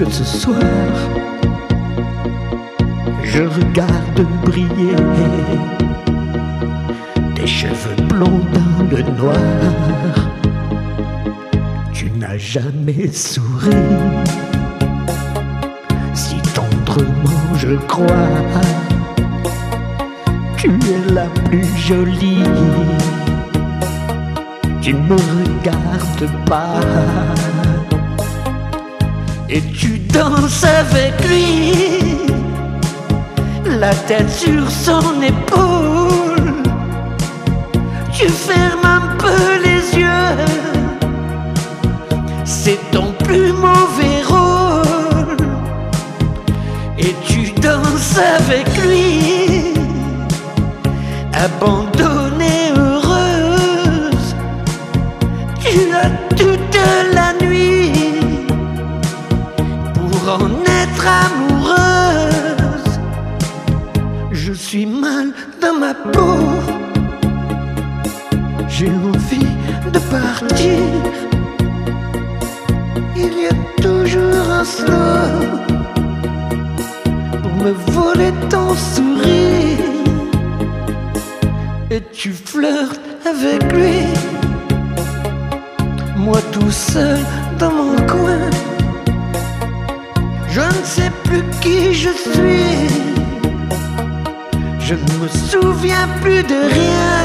que ce soir je regarde briller tes cheveux blonds dans le noir. Tu n'as jamais souri si tendrement, je crois. Tu es la plus jolie. Tu ne me regardes pas et tu danses avec lui, la tête sur son épaule. Tu fermes un peu les yeux, c'est ton plus mauvais rôle. Et tu danses avec lui, abandonnée, heureuse. Tu as toute la nuit pour en être amoureuse. Je suis mal dans ma peau, j'ai envie de partir. Il y a toujours un slow pour me voler ton sourire. Et tu flirtes avec lui, moi tout seul dans mon coin. Je ne sais plus qui je suis, je ne me souviens plus de rien.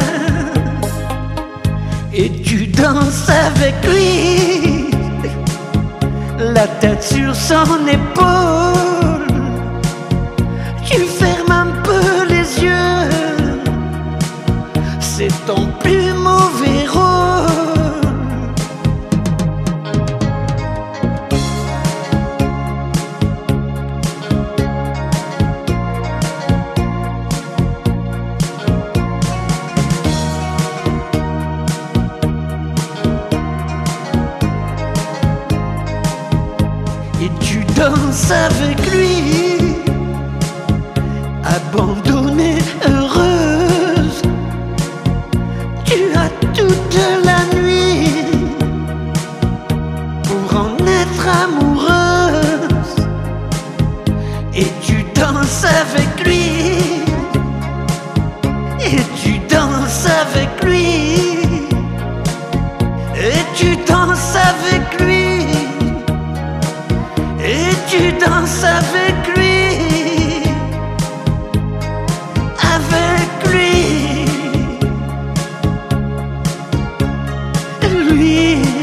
Et tu danses avec lui, la tête sur son épaule. Tu fermes un peu les yeux, c'est ton plus mauvais rôle. Et tu danses avec lui, abandonnée, heureuse. Tu as toute la nuit pour en être amoureuse. Et tu danses avec lui, et tu danses avec lui, et tu danses avec lui, et tu danses avec lui, avec lui.